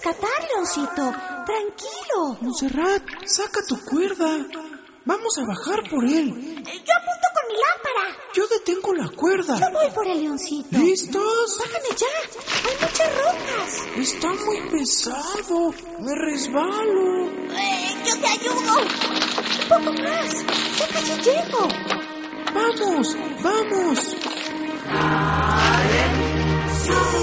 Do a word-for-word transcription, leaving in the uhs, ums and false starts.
rescatar, Leoncito. Tranquilo. Montserrat, saca tu cuerda. Vamos a bajar por él. Yo apunto con mi lámpara. Yo detengo la cuerda. Yo voy por el Leoncito. ¿Listos? Bájame ya. Hay muchas rocas. Está muy pesado. Me resbalo. Eh, yo te ayudo. Un poco más. Ya casi llego. Vamos, vamos. Sale, sube.